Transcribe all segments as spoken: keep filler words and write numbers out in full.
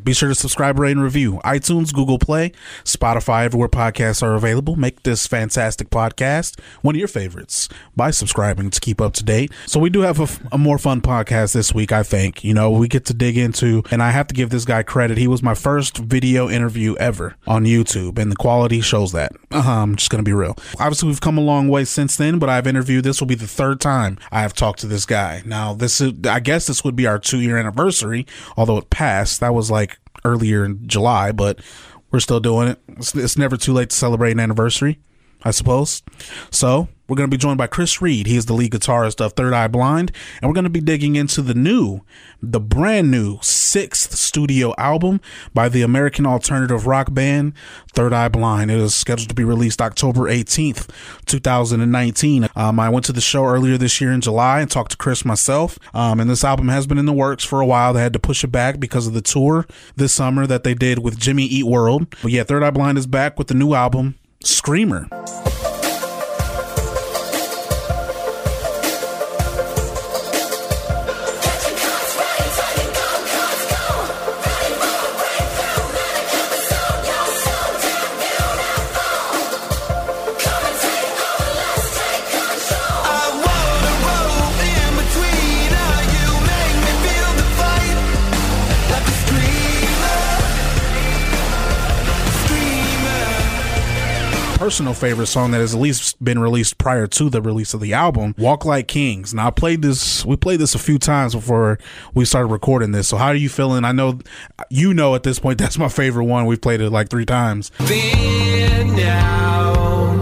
Be sure to subscribe, rate, and review. iTunes, Google Play, Spotify, everywhere podcasts are available. Make this fantastic podcast one of your favorites by subscribing to keep up to date. So we do have a, a more fun podcast this week, I think. You know, we get to dig into, and I have to give this guy credit. He was my first video interview ever on YouTube, and the quality shows that. Uh-huh, I'm just going to be real. Obviously, we've come a long way since then, but I've interviewed, this will be the third time I have talked to this guy. Now, this is, I guess this would be our two-year anniversary, although it passed. That was like earlier in July, but we're still doing it. It's, it's never too late to celebrate an anniversary, I suppose. So we're going to be joined by Chris Reed. He is the lead guitarist of Third Eye Blind, and we're going to be digging into the new, the brand new sixth studio album by the American alternative rock band Third Eye Blind. It is scheduled to be released October eighteenth, two thousand nineteen. Um, I went to the show earlier this year in July and talked to Chris myself, um, and this album has been in the works for a while. They had to push it back because of the tour this summer that they did with Jimmy Eat World. But yeah, Third Eye Blind is back with the new album, Screamer. Personal favorite song that has at least been released prior to the release of the album, Walk Like Kings. Now I played this, we played this a few times before we started recording this. So how are you feeling? I know, you know, at this point, that's my favorite one. We've played it like three times. Been now.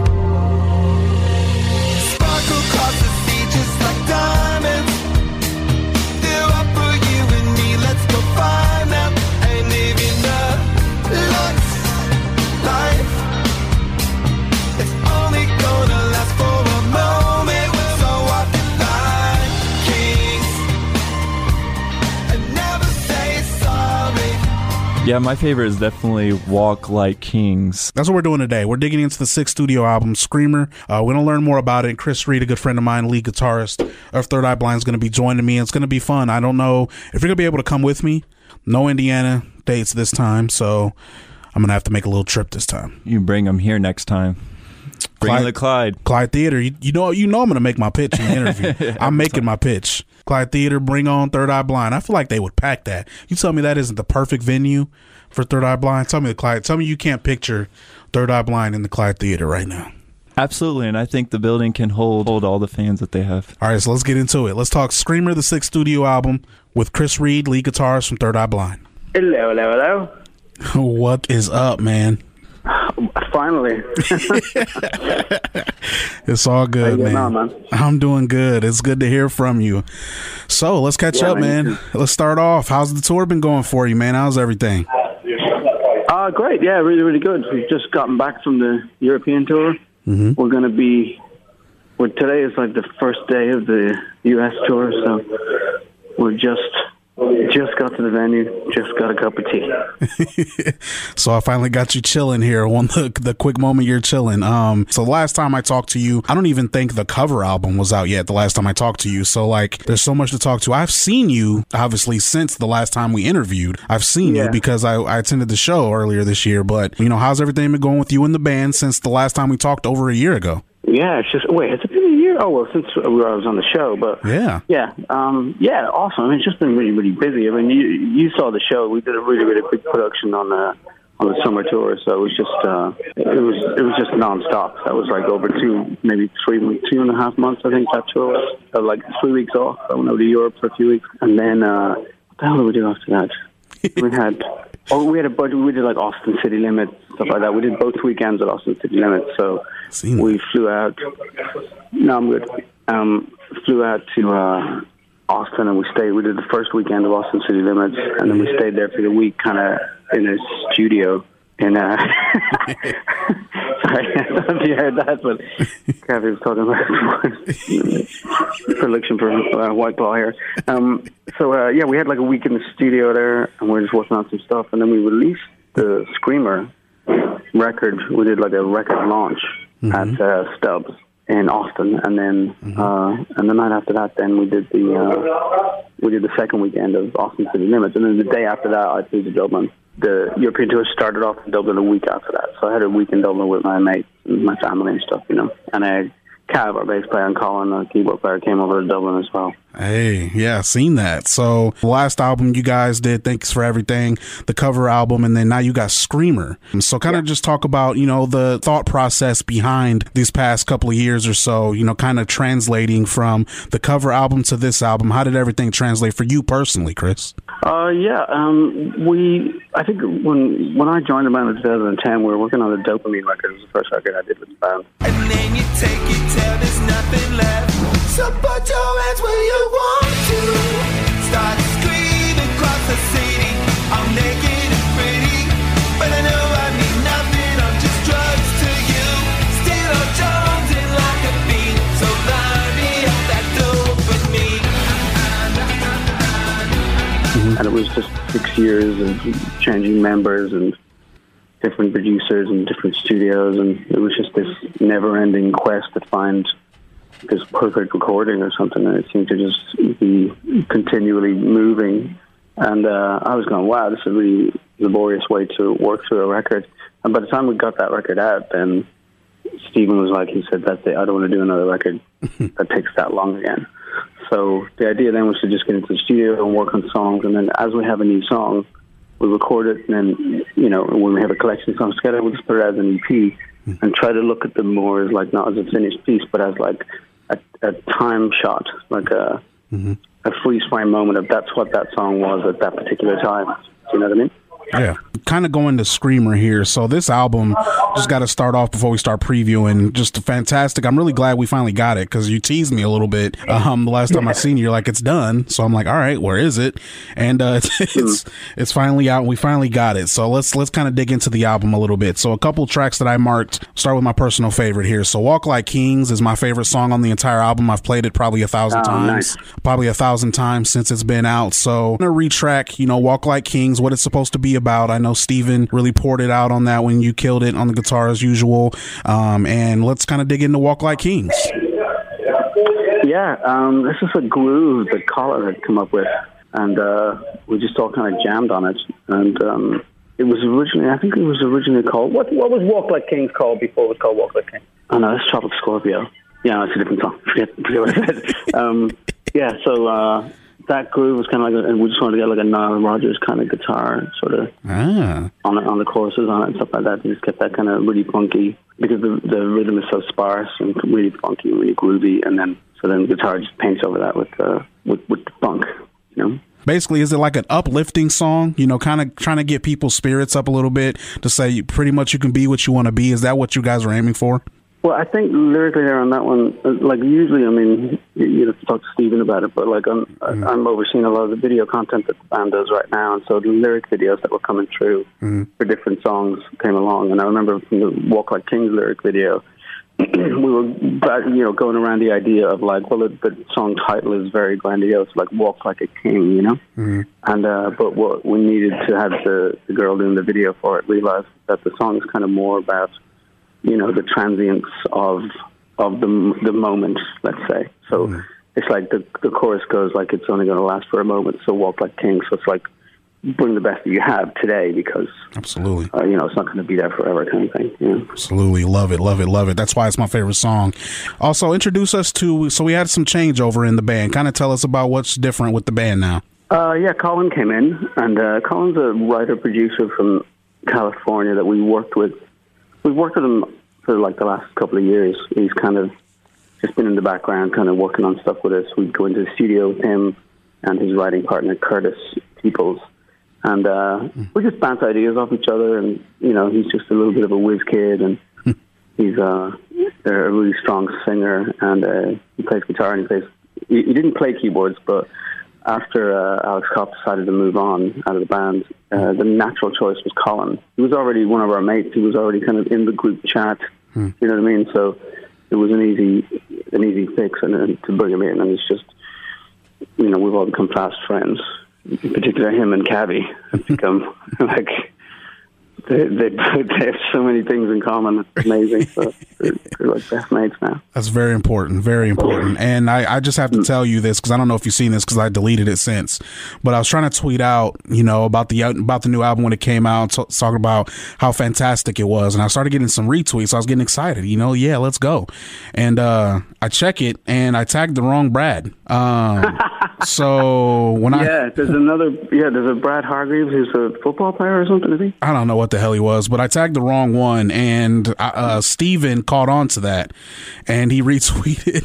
Sparkle across the sea just like diamonds. They're up for you and me. Let's go find them and live in the looks life. It's only gonna last for a moment. So walk like kings and never say sorry. Yeah, my favorite is definitely Walk Like Kings. That's what we're doing today. We're digging into the sixth studio album, Screamer. Uh, we're going to learn more about it. And Chris Reed, a good friend of mine, lead guitarist of Third Eye Blind, is going to be joining me. It's going to be fun. I don't know if you're going to be able to come with me. No Indiana dates this time, so I'm going to have to make a little trip this time. You bring them here next time. Bring Clyde, the Clyde. Clyde Theater. You, you know you know I'm going to make my pitch in the interview. I'm making my pitch. Clyde Theater, bring on Third Eye Blind. I feel like they would pack that. You tell me that isn't the perfect venue for Third Eye Blind? Tell me the Clyde. Tell me you can't picture Third Eye Blind in the Clyde Theater right now. Absolutely, and I think the building can hold, hold all the fans that they have. All right, so let's get into it. Let's talk Screamer, the sixth studio album, with Chris Reed, lead guitarist from Third Eye Blind. Hello, hello, hello. What is up, man? Finally. It's all good, man. On, man. I'm doing good. It's good to hear from you. So let's catch yeah, up, man. man. Let's start off. How's the tour been going for you, man? How's everything? Uh, great. Yeah, really, really good. We've just gotten back from the European tour. Mm-hmm. We're going to be, well, today is like the first day of the U S tour, so we're just... Just got to the venue, just got a cup of tea. So I finally got you chilling here on the, the quick moment you're chilling. Um, so the last time I talked to you, I don't even think the cover album was out yet the last time I talked to you. So like, there's so much to talk to. I've seen you, obviously, since the last time we interviewed. I've seen yeah. you because I, I attended the show earlier this year. But, you know, how's everything been going with you and the band since the last time we talked over a year ago? Yeah, it's just, wait, it's been a year? Oh, well, since I was on the show, but yeah. Yeah, um, yeah, awesome. I mean, it's just been really, really busy. I mean, you you saw the show. We did a really, really big production on the on the summer tour, so it was just, uh, it was it was just nonstop. That was like over two, maybe three, two and a half months, I think, that tour was. So like three weeks off. I went over to Europe for a few weeks. And then, uh, what the hell did we do after that? We had... Oh, we had a budget. We did like Austin City Limits, stuff like that. We did both weekends at Austin City Limits. So we flew out. No, I'm good. Um, flew out to uh, Austin and we stayed. We did the first weekend of Austin City Limits, and then we stayed there for the week, kind of in a studio. In uh, sorry, I don't know if you heard that, but Kathy was talking about production for uh, White Claw here. Um, so uh, yeah, we had like a week in the studio there, and we were just working on some stuff, and then we released the Screamer record. We did like a record launch mm-hmm. at uh, Stubbs in Austin, and then mm-hmm. uh, and the night after that, then we did the uh, we did the second weekend of Austin City Limits, and then the day after that, I flew to Dublin. The European tour started off in Dublin a week after that, so I had a week in Dublin with my mates and my family and stuff, you know. And I, Cav, our bass player, and Colin, our keyboard player, came over to Dublin as well. Hey, yeah, seen that. So the last album you guys did, Thanks for Everything, the cover album, and then now you got Screamer. So kind of yeah. just talk about, you know, the thought process behind these past couple of years or so, you know, kind of translating from the cover album to this album. How did everything translate for you personally, Chris? Uh, yeah, um, we, I think when when I joined the band in two thousand ten, we were working on the Dopamine record. It was the first record I did with the band. And then you take it till there's nothing left. So put your hands where you want to. Start screaming across the city. I'm naked and pretty, but I know I mean nothing. I'm just drugs to you. Still I'm jonesing like a bee. So line me up that dopamine. Mm-hmm. And it was just six years of changing members and different producers and different studios, and it was just this never-ending quest to find this perfect recording or something, and it seemed to just be continually moving. And uh, I was going, wow, this is a really laborious way to work through a record. And by the time we got that record out, then Stephen was like, he said, that's it, I don't want to do another record that takes that long again. So the idea then was to just get into the studio and work on songs, and then as we have a new song, we record it, and then, you know, when we have a collection of songs together, we'll just put it as an E P and try to look at them more as, like, not as a finished piece, but as, like, a, a time shot, like a, mm-hmm. a freeze frame moment of that's what that song was at that particular time. Do you know what I mean? Yeah. Kind of going to Screamer here. So this album, just got to start off before we start previewing, just fantastic. I'm really glad we finally got it because you teased me a little bit. Um, the last time I seen you, you're like, it's done. So I'm like, all right, where is it? And uh, it's, it's it's finally out and we finally got it. So let's let's kind of dig into the album a little bit. So a couple tracks that I marked, start with my personal favorite here. So Walk Like Kings is my favorite song on the entire album. I've played it probably a thousand oh, times, nice. probably a thousand times since it's been out. So I'm going to retrack, you know, Walk Like Kings, what it's supposed to be about. I know Steven really poured it out on that when you killed it on the guitar as usual. Um, and let's kind of dig into Walk Like Kings. Yeah, um, this is a groove that Colin had come up with, and uh, we just all kind of jammed on it. And um, it was originally, I think it was originally called, what What was Walk Like Kings called before it was called Walk Like Kings? Oh no, it's Tropic Scorpio. Yeah, it's a different song. Forget, forget what I said. um, yeah, so uh, that groove was kind of like, a, and we just wanted to get like a Nile Rodgers kind of guitar, sort of ah. on on the choruses on it and stuff like that. We just get that kind of really funky because the the rhythm is so sparse and really funky and really groovy, and then so then the guitar just paints over that with uh, with with the funk, you know. Basically, is it like an uplifting song? You know, kind of trying to get people's spirits up a little bit to say pretty much you can be what you want to be. Is that what you guys are aiming for? Well, I think lyrically there on that one, like usually, I mean, you have to talk to Stephen about it, but like I'm, mm. I'm overseeing a lot of the video content that the band does right now, and so the lyric videos that were coming through mm. for different songs came along, and I remember from the Walk Like Kings lyric video, we were, you know, going around the idea of like, well, the, the song title is very grandiose, like Walk Like a King, you know, mm. and uh, but what we needed to have the, the girl doing the video for it realize that the song is kind of more about, you know, the transience of of the the moment, let's say. So mm. it's like the the chorus goes like it's only going to last for a moment. So walk like kings. So it's like bring the best that you have today because absolutely, uh, you know, it's not going to be there forever, kind of thing. You know? Absolutely, love it, love it, love it. That's why it's my favorite song. Also, introduce us to. So we had some changeover in the band. Kind of tell us about what's different with the band now. Uh, yeah, Colin came in, and uh, Colin's a writer producer from California that we worked with. We've worked with him for like the last couple of years. He's kind of just been in the background, kind of working on stuff with us. We'd go into the studio with him and his writing partner, Curtis Peoples. And uh, we just bounce ideas off each other. And, you know, he's just a little bit of a whiz kid. And he's uh, a really strong singer. And uh, he plays guitar and he plays... He, he didn't play keyboards, but after uh, Alex Kopp decided to move on out of the band, uh, the natural choice was Colin. He was already one of our mates. He was already kind of in the group chat. Hmm. You know what I mean? So it was an easy, an easy fix, and, and to bring him in. And it's just, you know, we've all become fast friends. In particular, him and Cabby have become like they, they they have so many things in common. It's amazing. So they're, they're like best mates now. That's very important, very important. And I, I just have to tell you this because I don't know if you've seen this because I deleted it since. But I was trying to tweet out, you know, about the about the new album when it came out, t- talking about how fantastic it was, and I started getting some retweets. I was getting excited, you know, yeah, let's go. And uh, I check it, and I tagged the wrong Brad. Um, so when I yeah, there's another yeah, there's a Brad Hargreaves who's a football player or something. Is he? I don't know what the hell he was, but I tagged the wrong one, and uh, Steven caught on to that, and he retweeted.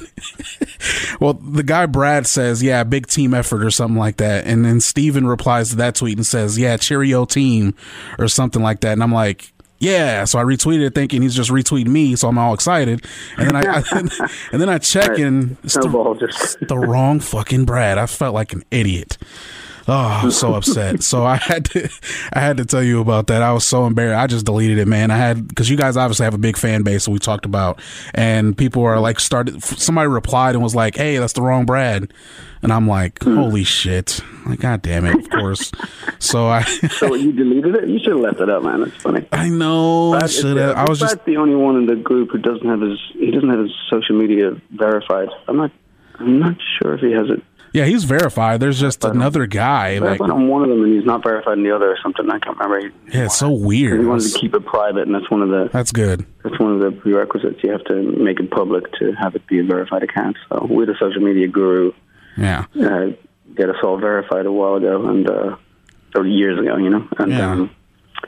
Well, the guy Brad says, yeah, big team effort or something like that, and then Steven replies to that tweet and says, yeah, cheerio team or something like that, and I'm like, yeah, so I retweeted it thinking he's just retweeting me, so I'm all excited, and then I, I and then I check right. and it's the, just... the wrong fucking Brad. I felt like an idiot. Oh, I'm so upset. So I had to, I had to tell you about that. I was so embarrassed. I just deleted it, man. I had, because you guys obviously have a big fan base that we talked about, and people are like started. Somebody replied and was like, "Hey, that's the wrong Brad," and I'm like, "Holy shit!" Like, God damn it, of course. So I. So you deleted it? You should have left it up, man. That's funny. I know. Brad, I should have. I was Brad's just the only one in the group who doesn't have his. He doesn't have his social media verified. I'm not. I'm not sure if he has it. Yeah, he's verified. There's just another guy. Like, on one of them, and he's not verified in the other or something. I can't remember. Yeah, it's so weird. He wanted to keep it private, and that's one of the. That's good. That's one of the prerequisites. You have to make it public to have it be a verified account. So we're the social media guru. Yeah. Uh, get us all verified a while ago, and uh, or years ago, you know. And yeah. um,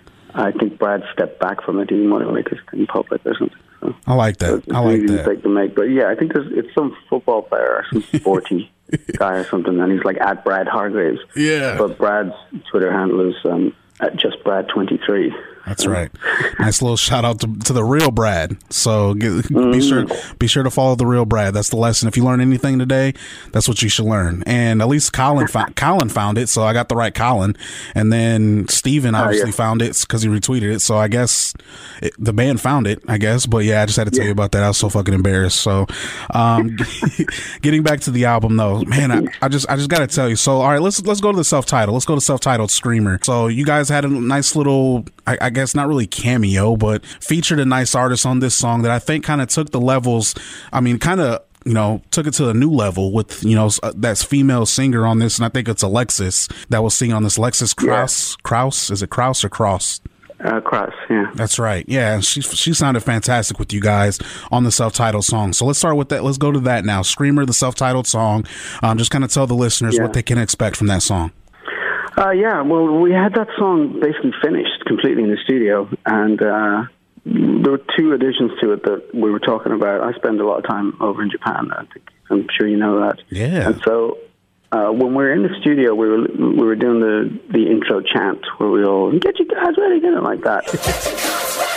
I think Brad stepped back from it. He didn't want to make it in public or something. So, I like that. So I like that. Mistake to make, but yeah, I think there's, it's some football player or some sporty guy or something, and he's like at Brad Hargreaves. Yeah. But Brad's Twitter handle is um, at just Brad twenty-three. That's right. Nice little shout out to, to the real Brad. So get, mm-hmm. be sure be sure to follow the real Brad. That's the lesson. If you learn anything today, that's what you should learn. And at least Colin found, Colin found it, so I got the right Colin. And then Steven obviously oh, yeah. found it because he retweeted it. So I guess it, the band found it, I guess. But yeah, I just had to tell yeah. you about that. I was so fucking embarrassed. So um, getting back to the album though, man, I, I just I just got to tell you. So all right, let's let's go to the self-titled. Let's go to self-titled Screamer. So you guys had a nice little, I, I guess not really cameo, but featured a nice artist on this song that I think kind of took the levels. I mean, kind of, you know, took it to a new level with, you know, that's female singer on this. And I think it's Alexis that was singing on this. Alexis Krauss. Yeah. Krauss? Is it Krauss or Cross? Uh, Krauss, yeah. That's right. Yeah. She, she sounded fantastic with you guys on the self-titled song. So let's start with that. Let's go to that now. Screamer, the self-titled song. Um, just kind of tell the listeners yeah. what they can expect from that song. Uh, yeah, well, we had that song basically finished completely in the studio, and uh, there were two additions to it that we were talking about. I spend a lot of time over in Japan. I think I'm sure you know that. Yeah. And so uh, when we were in the studio, we were we were doing the, the intro chant where we all get your guys ready, get it like that.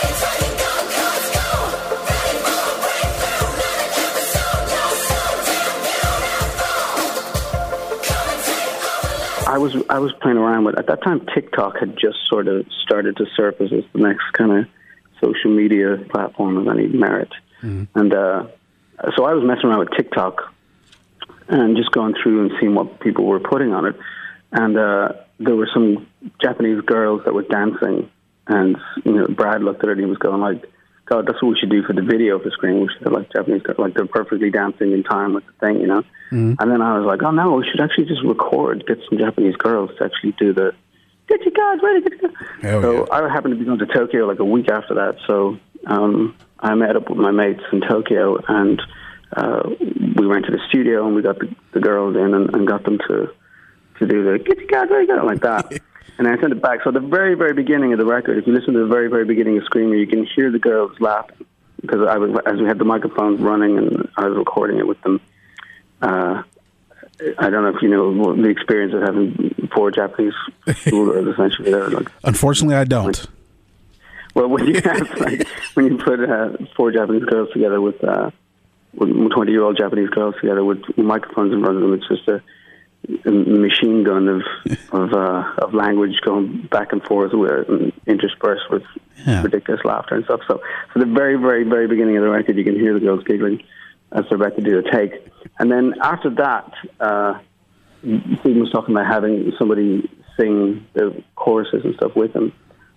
I was I was playing around with, at that time, TikTok had just sort of started to surface as the next kind of social media platform of any merit. Mm-hmm. And uh, so I was messing around with TikTok and just going through and seeing what people were putting on it. And uh, there were some Japanese girls that were dancing. And, you know, Brad looked at it and he was going like, God, that's what we should do for the video for Scream. We should have like Japanese girls, like they're perfectly dancing in time with the thing, you know? Mm-hmm. And then I was like, oh no, we should actually just record, get some Japanese girls to actually do the, get your guys ready, get your guys. Hell so yeah. I happened to be going to Tokyo like a week after that. So um, I met up with my mates in Tokyo and uh, we went to the studio and we got the, the girls in and, and got them to, to do the, get your guys ready, get it like that. And I sent it back. So the very, very beginning of the record, if you listen to the very, very beginning of Screamer, you can hear the girls laughing because I was, as we had the microphones running and I was recording it with them. Uh, I don't know if you know the experience of having four Japanese schoolgirls essentially. They're like, unfortunately, I don't. Like, well, when you have like when you put uh, four Japanese girls together with uh, twenty-year-old Japanese girls together with microphones in front of them, it's just a a machine gun of of, uh, of language going back and forth, with, interspersed with yeah. ridiculous laughter and stuff. So, so the very, very, very beginning of the record, you can hear the girls giggling as they're about to do the take. And then after that, uh, Stephen was talking about having somebody sing the choruses and stuff with him.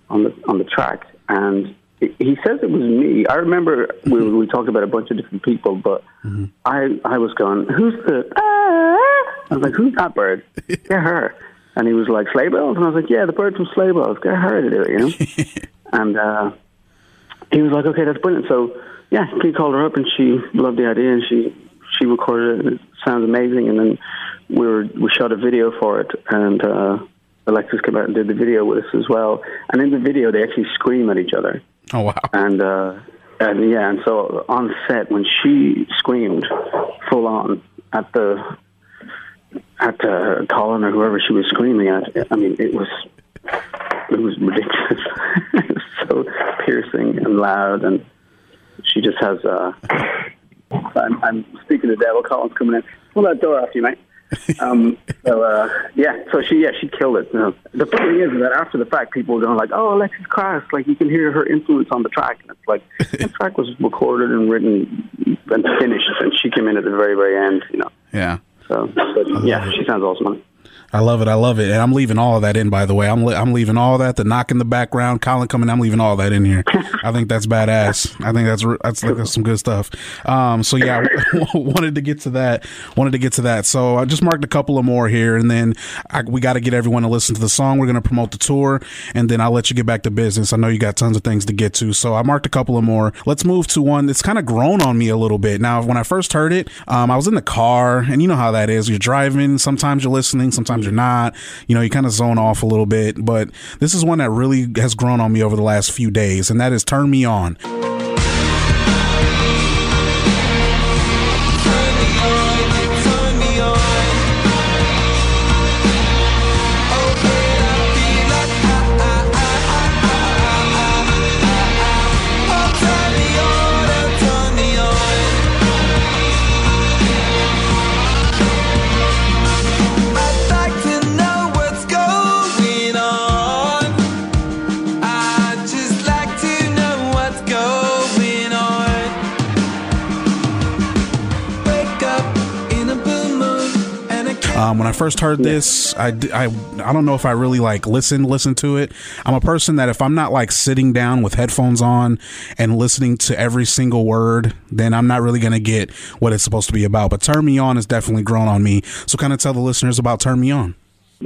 on the on the track, and he says it was me. I remember we we talked about a bunch of different people, but mm-hmm. I I was going, who's the? Ah? I was like, who's that bird? Get her. And he was like, Sleigh Bells, and I was like, yeah, the bird from Sleigh Bells. Get her to do it, you know. and uh, he was like, okay, that's brilliant. So yeah, he called her up, and she loved the idea, and she she recorded it. And it sounds amazing. And then we were we shot a video for it, and uh, Alexis came out and did the video with us as well. And in the video, they actually scream at each other. Oh wow! And uh, and yeah, and so on set when she screamed full on at the at uh, Colin or whoever she was screaming at, I mean, it was it was ridiculous. It was so piercing and loud, and she just has. Uh, I'm, I'm speaking to the devil. Colin's coming in. Pull that door after you, mate. um, so uh, yeah, so she yeah she killed it. You know. The funny thing is that after the fact, people were going like, "Oh, Alexis Krauss," like you can hear her influence on the track. And it's like the track was recorded and written and finished, and she came in at the very very end. You know. Yeah. So but, yeah, she sounds awesome. I love it. I love it. And I'm leaving all of that in, by the way. I'm li- I'm leaving all that, the knock in the background, Colin coming, I'm leaving all that in here. I think that's badass. I think that's that's, like, that's some good stuff. Um, so, yeah, wanted to get to that. Wanted to get to that. So I just marked a couple of more here, and then I, we got to get everyone to listen to the song. We're going to promote the tour, and then I'll let you get back to business. I know you got tons of things to get to. So I marked a couple of more. Let's move to one that's kind of grown on me a little bit. Now, when I first heard it, um, I was in the car, and you know how that is. You're driving. Sometimes you're listening. Sometimes you're not. You know, you kind of zone off a little bit, but this is one that really has grown on me over the last few days, and that is Turn Me On. Um, when I first heard this, I, I, I don't know if I really like listened, listened to it. I'm a person that if I'm not like sitting down with headphones on and listening to every single word, then I'm not really going to get what it's supposed to be about. But Turn Me On has definitely grown on me. So kind of tell the listeners about Turn Me On.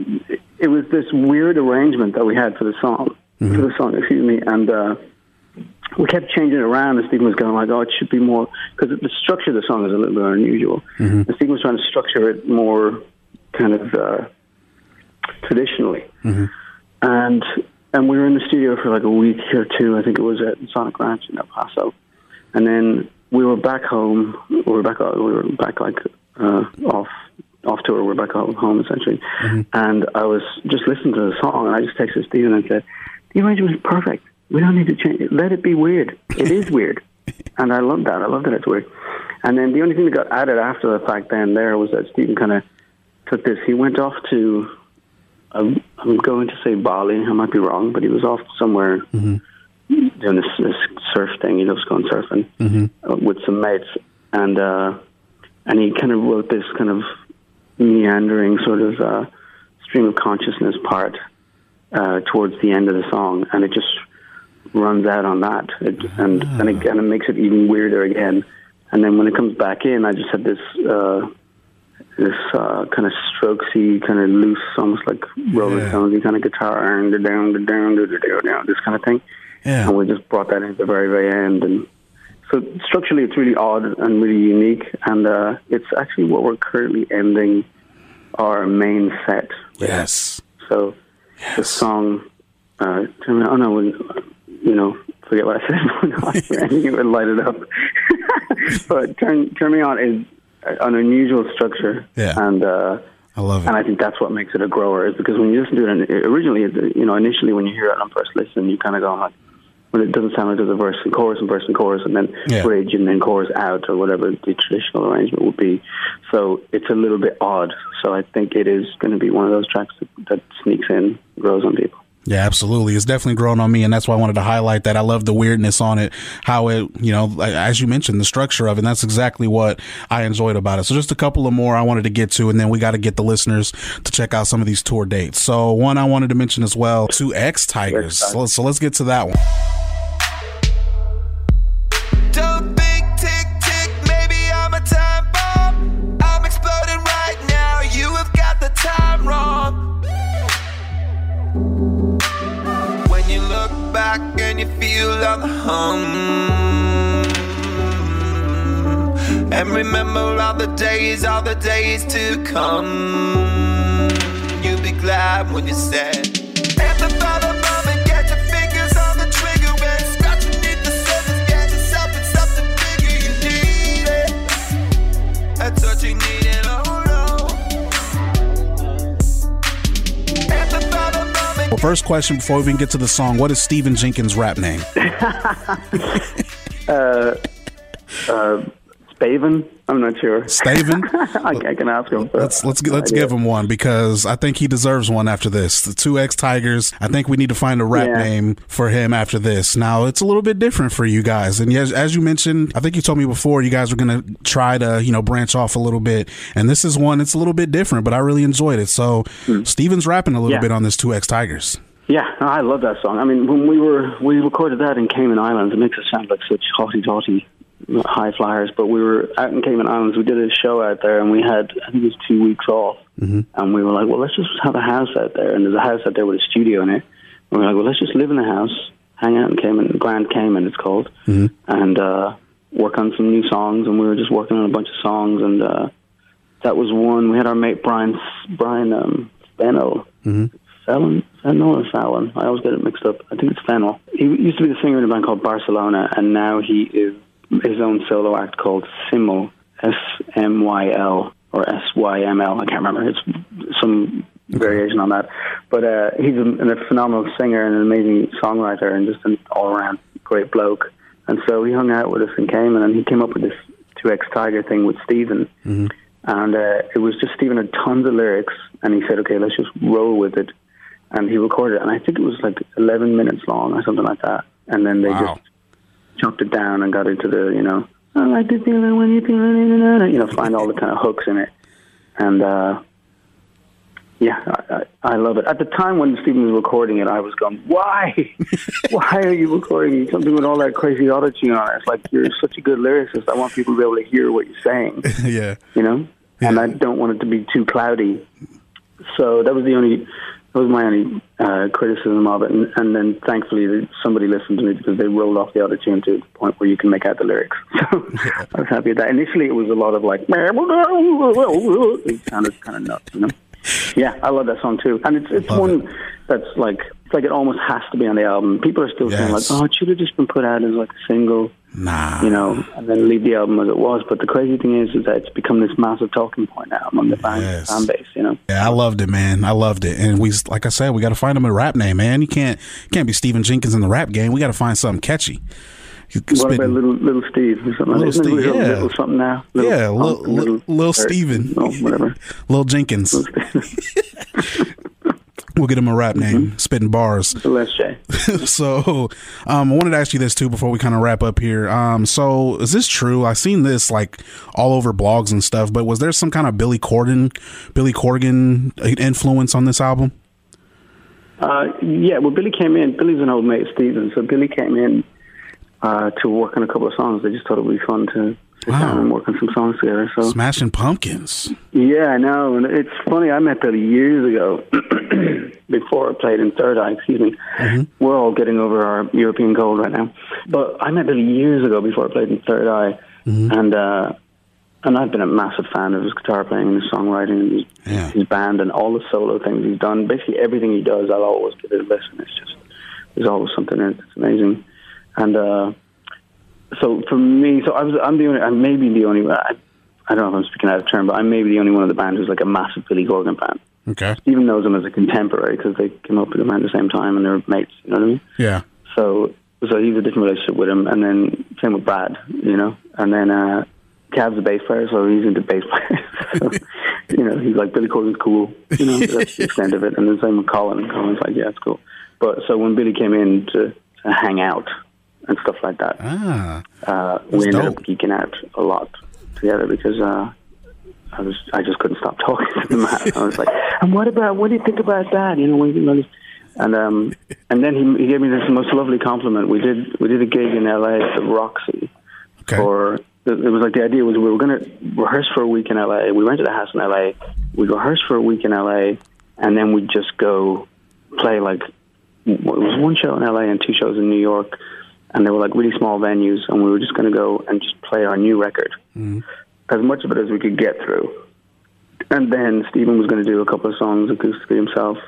It was this weird arrangement that we had for the song, mm-hmm. for the song, excuse me. And, uh, we kept changing it around, and Stephen was going like, oh, it should be more, because the structure of the song is a little bit unusual. Mm-hmm. And Stephen was trying to structure it more kind of uh, traditionally. Mm-hmm. And and we were in the studio for like a week or two. I think it was at Sonic Ranch in El Paso. And then we were back home. We were back, we were back like uh, off off tour. We were back home, essentially. Mm-hmm. And I was just listening to the song, and I just texted Stephen and said, the arrangement is perfect. We don't need to change it. Let it be weird. It is weird. And I love that. I love that it's weird. And then the only thing that got added after the fact then there was that Stephen kind of took this. He went off to, um, I'm going to say Bali. I might be wrong, but he was off somewhere mm-hmm. doing this, this surf thing. He loves going surfing mm-hmm. uh, with some mates. And, uh, and he kind of wrote this kind of meandering sort of uh, stream of consciousness part uh, towards the end of the song. And it just runs out on that, it, and ah. and it kind of makes it even weirder again. And then when it comes back in, I just had this uh, this uh, kind of strokesy, kind of loose, almost like Rolling yeah. Stonesy kind of guitar, and down, down, down, down, this kind of thing. Yeah. And we just brought that in at the very, very end. And so structurally, it's really odd and really unique, and uh, it's actually what we're currently ending our main set with. Yes. So yes. the song, uh, oh no, you know, forget what I said. I think it would light it up. But Turn, Turn Me On is an unusual structure. Yeah. And uh, I love it. And I think that's what makes it a grower, is because when you listen to it, originally, you know, initially when you hear it on first listen, you kind of go like, well, it doesn't sound like there's a verse and chorus and verse and chorus and then yeah. bridge and then chorus out or whatever the traditional arrangement would be. So it's a little bit odd. So I think it is going to be one of those tracks that, that sneaks in, grows on people. Yeah, absolutely. It's definitely grown on me, and that's why I wanted to highlight that. I love the weirdness on it, how it, you know, as you mentioned, the structure of it, and that's exactly what I enjoyed about it. So just a couple of more I wanted to get to, and then we got to get the listeners to check out some of these tour dates. So one I wanted to mention as well, two X Tigers. So, so let's get to that one. Don't think, tick, tick, maybe I'm a time bomb. I'm exploding right now, you have got the time wrong. When you look back and you feel all the hum, and remember all the days, all the days to come, you'll be glad when you said, at the bottom of it, get your fingers on the trigger and scratch beneath the surface, get yourself in something bigger, you need it, a touch you need it, oh no. At the bottom of it. Well, first question before we even get to the song, what is Stephen Jenkins' rap name? uh, uh, Spaven? I'm not sure. Staven? I, I can ask him. but Let's let's no let's idea. give him one because I think he deserves one after this. The two X Tigers. I think we need to find a rap Yeah. name for him after this. Now it's a little bit different for you guys, and yes, as you mentioned, I think you told me before you guys were gonna try to you know branch off a little bit, and this is one. It's a little bit different, but I really enjoyed it. So Steven's rapping a little Yeah. bit on this two X Tigers. Yeah, no, I love that song. I mean, when we were we recorded that in Cayman Islands, it makes us sound like such hotty totty high flyers. But we were out in Cayman Islands. We did a show out there, and we had I think it was two weeks off. Mm-hmm. And we were like, well, let's just have a house out there. And there's a house out there with a studio in it. And we were like, well, let's just live in the house, hang out in Cayman, Grand Cayman, it's called, mm-hmm. and uh, work on some new songs. And we were just working on a bunch of songs, and uh, that was one. We had our mate Brian Brian um, Fennell. Mm-hmm. Fallon? Fennell or Fallon? I always get it mixed up. I think it's Fennell. He used to be the singer in a band called Barcelona, and now he is his own solo act called Simyl, S M Y L, or S Y M L. I can't remember. It's some variation on that. But uh, he's a, a phenomenal singer and an amazing songwriter and just an all-around great bloke. And so he hung out with us in Cayman, and he came up with this two X Tiger thing with Stephen. Mm-hmm. And uh, it was just Stephen had tons of lyrics, and he said, okay, let's just roll with it. And he recorded it, and I think it was like eleven minutes long or something like that. And then they Wow. just chopped it down and got into the, you know, I like the feeling when you're feeling, you know, find all the kind of hooks in it. And, uh, yeah, I, I, I love it. At the time when Stephen was recording it, I was going, why? Why are you recording something with all that crazy autotune on it? It's like, you're such a good lyricist. I want people to be able to hear what you're saying, Yeah. you know? Yeah. And I don't want it to be too cloudy. So that was the only... That was my only uh, criticism of it, and, and then thankfully somebody listened to me because they rolled off the autotune to the point where you can make out the lyrics. So yeah. I was happy with that. Initially, it was a lot of like, it sounded kind of nuts, you know. Yeah, I love that song too, and it's it's Love one it. that's like it's like it almost has to be on the album. People are still saying like, Yes. oh, it should have just been put out as like a single. Nah. You know, and then leave the album as it was. But the crazy thing is, is that it's become this massive talking point now among the fan, Yes. fan base. You know. Yeah, I loved it, man. I loved it, and we, like I said, we got to find him a rap name, man. You can't, can't be Stephen Jenkins in the rap game. We got to find something catchy. You What spitting- about little little Steve or something? Little Isn't it Steve, little, yeah. little something now. Little, Yeah, oh, little- little- little or- Steven. No, whatever. Lil Jenkins. We'll get him a rap name, spitting bars. Celeste J. So, um, I wanted to ask you this too before we kind of wrap up here. Um, so is this true? I've seen this like all over blogs and stuff, but was there some kind of Billy Corgan, Billy Corgan influence on this album? Uh, yeah, well, Billy came in. Billy's an old mate of Steven, so Billy came in uh, to work on a couple of songs. They just thought it would be fun to sit Wow. down and work on some songs together. So Smashing Pumpkins. yeah, I know. And it's funny. I met Billy years ago before I played in Third Eye. Excuse me. Mm-hmm. We're all getting over our European cold right now. But I met Billy years ago before I played in Third Eye, mm-hmm. and uh, and I've been a massive fan of his guitar playing and his songwriting and his, Yeah. his band and all the solo things he's done. Basically everything he does, I'll always give it a listen. It's just there's always something in it. It's amazing. And uh, so for me, so I was I'm the only I may be the only I, I don't know if I'm speaking out of turn, but I may be the only one of the band who's like a massive Billy Corgan fan. Okay. Stephen knows him as a contemporary because they came up with him around the same time and they were mates. You know what I mean? Yeah. So so he's a different relationship with him, and then same with Brad. You know, and then. uh Cav's a bass player, so he's into bass players. So, you know, he's like, Billy Corgan's cool. You know, that's the extent of it. And the same with Colin. Colin's like, yeah, it's cool. But so when Billy came in to, to hang out and stuff like that, Ah, uh, that's we ended dope. up geeking out a lot together because uh, I was I just couldn't stop talking to the man. I was like, and what about what do you think about that? You know, what do you think about this? And um, and then he, he gave me this most lovely compliment. We did we did a gig in L A at the Roxy. okay. For it was like the idea was we were going to rehearse for a week in L A. We rented a house in L A. We'd rehearse for a week in L A, and then we'd just go play like it was one show in L A and two shows in New York, and they were like really small venues, and we were just going to go and just play our new record, Mhm. as much of it as we could get through. And then Stephen was going to do a couple of songs acoustically himself,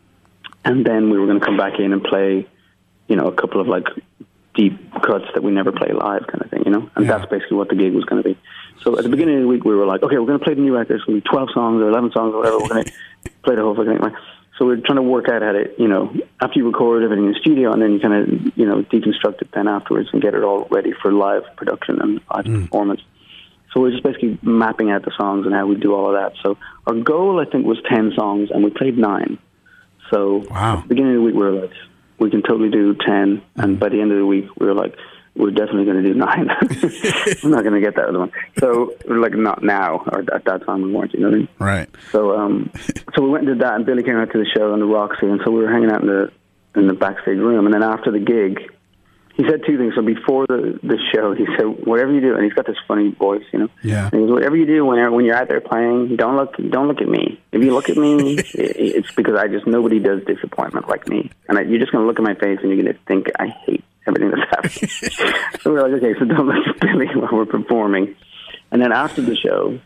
and then we were going to come back in and play, you know, a couple of like deep cuts that we never play live, kind of thing, you know. And Yeah. that's basically what the gig was going to be. So at the beginning of the week, we were like, okay, we're going to play the new record. It's going to be twelve songs or eleven songs or whatever. We're going to play the whole fucking thing. So we're trying to work out how to, you know, after you record everything in the studio, and then you kind of, you know, deconstruct it then afterwards and get it all ready for live production and live performance. So we're just basically mapping out the songs and how we do all of that. So our goal, I think, was ten songs, and we played nine. So Wow. at the beginning of the week, we were like, we can totally do ten. And by the end of the week, we were like, we're definitely going to do nine. We're not going to get that other one. So we're like, not now, or at that time we weren't, you know what I mean? Right. So um, so we went and did that, and Billy came out to the show on the Roxy, and so we were hanging out in the in the backstage room. And then after the gig, he said two things. So before the, the show, he said, whatever you do, and he's got this funny voice, you know. Yeah. And he goes, whatever you do when you're, when you're out there playing, don't look don't look at me. If you look at me, it, it's because I just, nobody does disappointment like me. And I, you're just going to look at my face, and you're going to think I hate everything that's happening. So we're like, okay, so don't look at Billy while we're performing. And then after the show,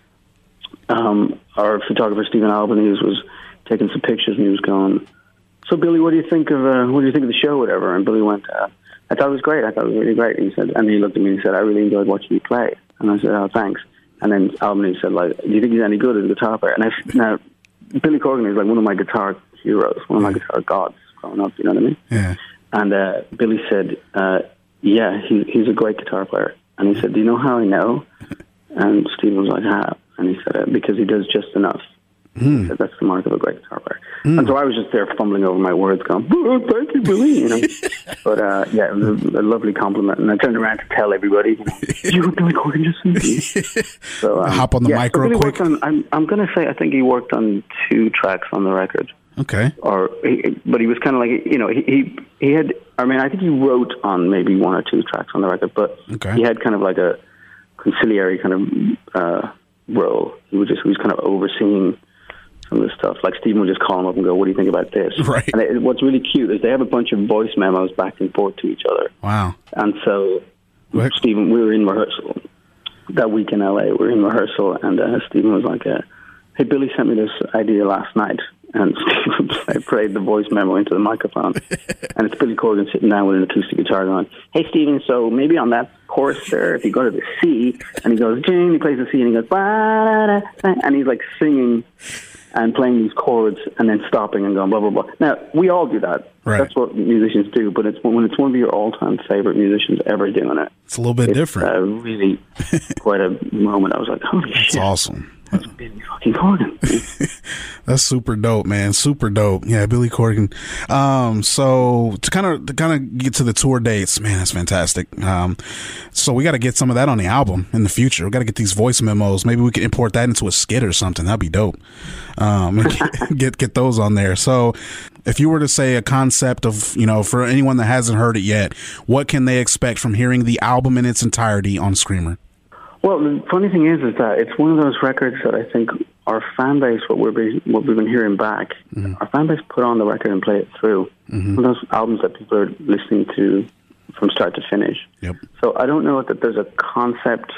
um, our photographer, Stephen Albanese, was taking some pictures, and he was going, so Billy, what do you think of uh, what do you think of the show, whatever? And Billy went, uh, I thought it was great. I thought it was really great. And he said, and he looked at me and he said, I really enjoyed watching you play. And I said, oh, thanks. And then Albanese said, like, do you think he's any good as a guitar player? And I, now, Billy Corgan is like one of my guitar heroes, one of my guitar gods growing up. You know what I mean? Yeah. And uh, Billy said, uh, yeah, he, he's a great guitar player. And he said, do you know how I know? And Steve was like, how? And he said, uh, because he does just enough. He said, that's the mark of a great guitar player. And so I was just there fumbling over my words going, oh, thank you, Billy. You know? But uh, yeah, it was a, a lovely compliment. And I turned around to tell everybody, you know, you were Billy Corgan just me. So, um, Hop on the yeah, mic so real Billy quick. worked on, I'm, I'm going to say, I think he worked on two tracks on the record. Okay. Or, he, but he was kind of like, you know, he, he he had. I mean, I think he wrote on maybe one or two tracks on the record, but Okay. he had kind of like a conciliary kind of uh, role. He was just he was kind of overseeing some of the stuff. Like Stephen would just call him up and go, "What do you think about this?" Right. And it, what's really cute is they have a bunch of voice memos back and forth to each other. Wow. And so, What? Stephen, we were in rehearsal that week in L A. We were in rehearsal, and uh, Stephen was like, uh, "Hey, Billy sent me this idea last night." And Stephen play- played the voice memo into the microphone. And it's Billy Corgan sitting down with an acoustic guitar going, hey, Stephen, so maybe on that chorus there, if you go to the C, and he goes, Jane, he plays the C, and he goes, ba-da-da, and he's like singing and playing these chords and then stopping and going, blah, blah, blah. Now, we all do that. Right. That's what musicians do, but it's when it's one of your all-time favorite musicians ever doing it. It's a little bit It's different. uh, really quite a moment. I was like, holy It's shit. awesome. That's Billy fucking Corgan. That's super dope, man. Super dope. Yeah, Billy Corgan. Um, so to kind of to kind of get to the tour dates, man, that's fantastic. Um, so we got to get some of that on the album in the future. We got to get these voice memos. Maybe we could import that into a skit or something. That'd be dope. Um, and get, get get those on there. So if you were to say a concept of, you know, for anyone that hasn't heard it yet, what can they expect from hearing the album in its entirety on Screamer? Well, the funny thing is, is that it's one of those records that I think our fan base, what we're be, what we've been hearing back, mm-hmm. our fan base put on the record and play it through. Mm-hmm. One of those albums that people are listening to from start to finish. Yep. So I don't know that there's a concept,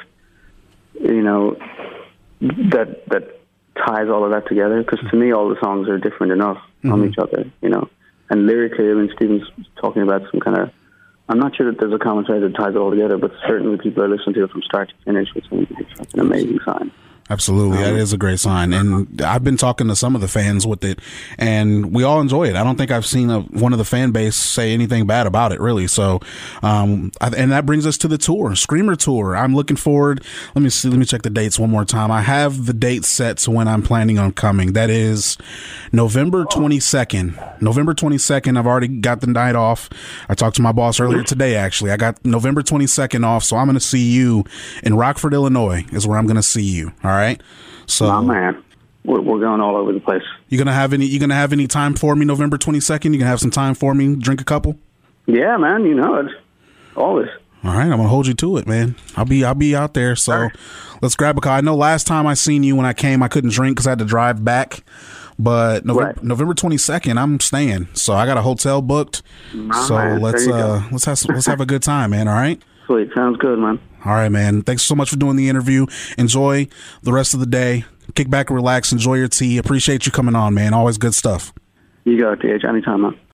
you know, that that ties all of that together. Because to me, all the songs are different enough mm-hmm. from each other, you know. And lyrically, I mean, Stephen's talking about some kind of. I'm not sure that there's a common thread that ties it all together, but certainly people are listening to it from start to finish, which I think is an amazing sign. Absolutely. That is a great sign. And I've been talking to some of the fans with it, and we all enjoy it. I don't think I've seen a, one of the fan base say anything bad about it, really. So, um, I, and that brings us to the tour, Screamer Tour. I'm looking forward. Let me see. Let me check the dates one more time. I have the dates set to when I'm planning on coming. That is November twenty-second. November twenty-second. I've already got the night off. I talked to my boss earlier today, actually. I got November twenty-second off, so I'm going to see you in Rockford, Illinois is where I'm going to see you. All right. So, Oh, man. We're, we're going all over the place. You gonna have any? You gonna have any time for me? November twenty second. You gonna have some time for me? Drink a couple. Yeah, man. You know it. Always. All right, I'm gonna hold you to it, man. I'll be I'll be out there. So Right. let's grab a car. I know last time I seen you when I came, I couldn't drink because I had to drive back. But November, Right. November twenty second, I'm staying. So I got a hotel booked. All so right, let's there you uh go. let's have let's have a good time, man. All right. Sweet. Sounds good, man. All right, man. Thanks so much for doing the interview. Enjoy the rest of the day. Kick back and relax. Enjoy your tea. Appreciate you coming on, man. Always good stuff. You got it, T H. Anytime, man.